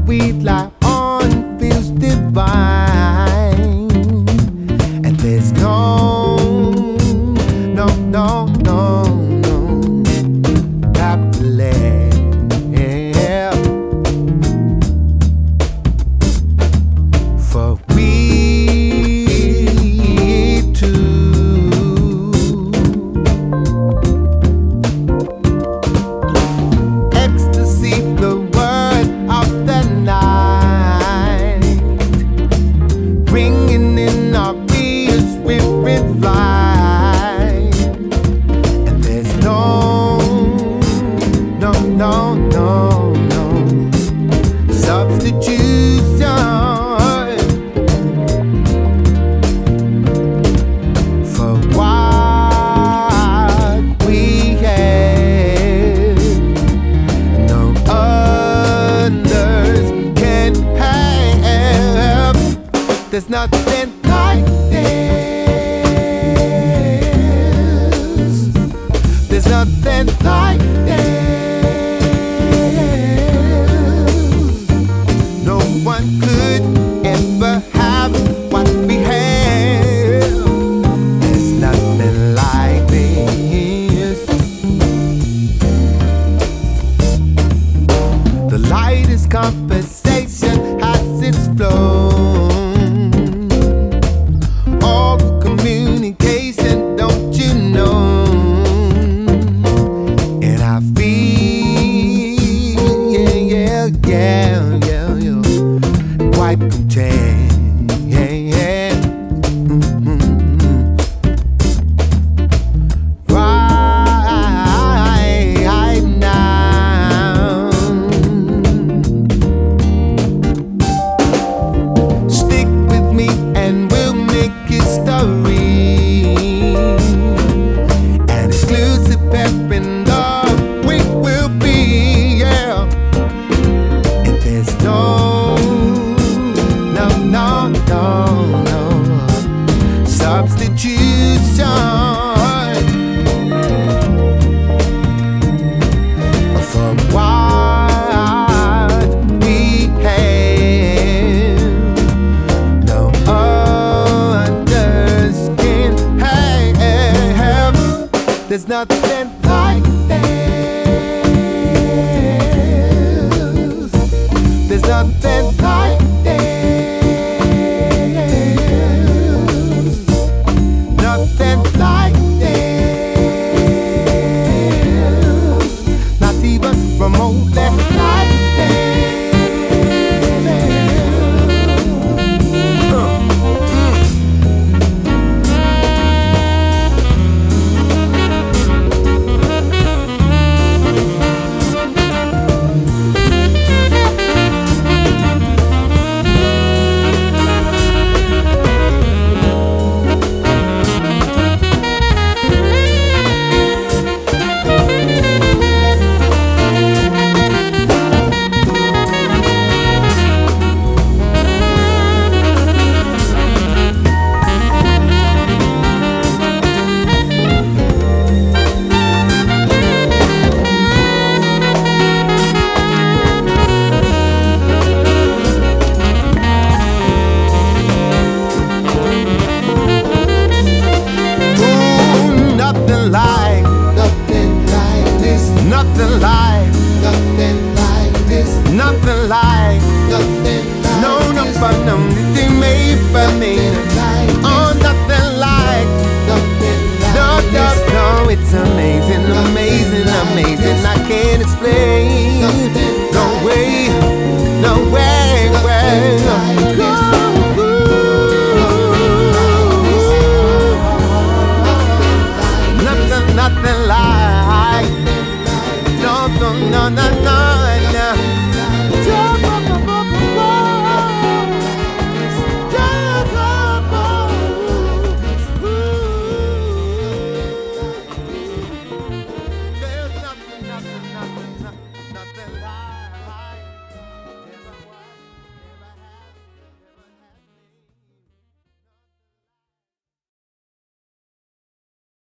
we lie on feels divine, and there's no happily. For we two, ecstasy, the word of the night, bringing in our ears, we're in flight, and there's no substitution for what we have. No others can have. There's nothing like this. There's nothing like this. No one could ever have what we have. There's nothing like this. The lightest conversation has its flown. All the communication, don't you know? And I feel, yeah, quite content. Right now, stick with me and we'll make history. An exclusive pair in love we will be, yeah. And there's no substitution for what we have. No others can have. There's nothing like this. There's nothing